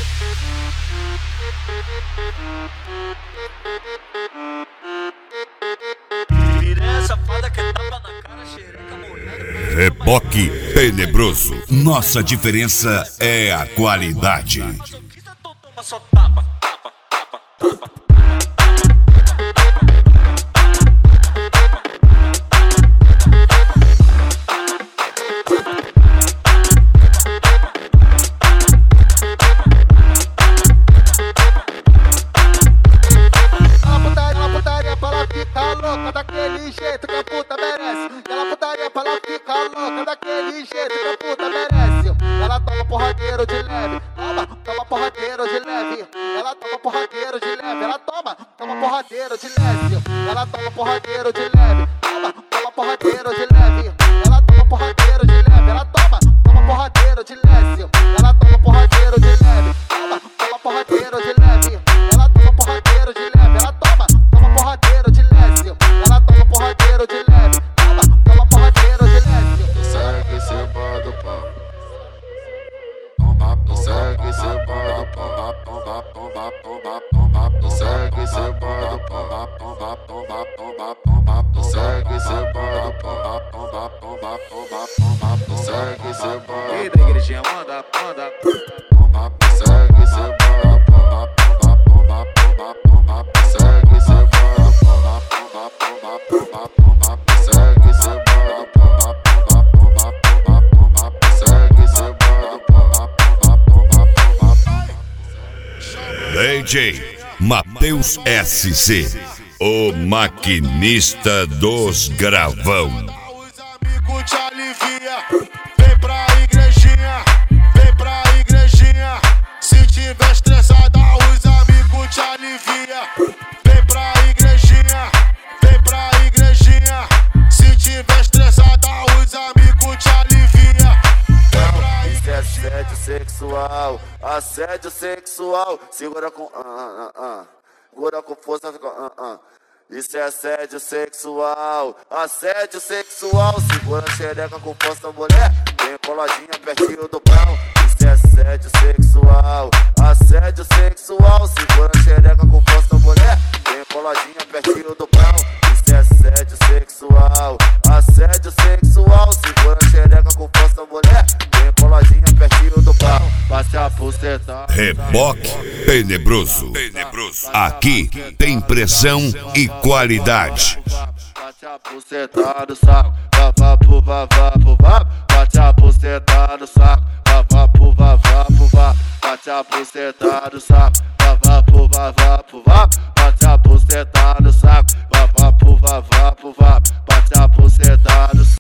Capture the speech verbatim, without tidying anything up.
Reboque Tenebroso. Nossa diferença é a qualidade. Daquele jeito que a puta merece. Ela putaria pra ela ficar louca. Daquele jeito que a puta merece. Ela toma porradeiro de leve. Toma, toma porradeiro de leve. Ela toma porradeiro de leve. Ela toma, toma porradeiro de leve. Ela toma porradeiro de leve. Toma, toma porradeiro de leve. Ela toma porradeiro de leve. Ela toma, toma porradeiro de leve. Ela toma porradeiro de leve. Toma, toma porradeiro de leve. Ela toma porradeiro de leve. Ela toma, toma porradeiro de leve. Ela toma porradeiro de leve. Toma, toma porradeiro de leve. Segue esse bando pau. Segue esse bando pau. Segue esse bando pau. Segue esse bando pau. Segue esse bando. E da igrejinha manda, manda. Segue esse bando pau. Segue esse bando pau. Segue esse bando pau. Segue esse bando pau. D J Matheus S Z, o maquinista dos gravão. Os amigos te alivia. Vem pra igrejinha, vem pra igrejinha. Se tiver estressada, os amigos te alivia. Vem pra igrejinha, vem pra igrejinha. Se tiver estressada, os amigos te alivia. Isso é assédio sexual, assédio sexual. Segura com ah, ah, ah. Segura com força, fica ah, ah. Isso é assédio sexual, assédio sexual. Segura a xereca com força, mulher. Vem coladinha pertinho do pau. Isso é assédio sexual, assédio sexual. Segura a xereca com força, mulher. Vem coladinha pertinho do pau. Isso é assédio sexual, assédio sexual. Segura a xereca com força, mulher. Vem coladinha pertinho do pau. Passe a buceta. Reboque Tenebroso. Aqui tem pressão e qualidade. Bate a buceta no saco, vavapu, vavapu, vavapu. Bate a buceta no saco, vavapu, vavapu, vavapu. Bate a buceta no saco, vavapu, vavapu, vavapu. Bate a buceta no saco.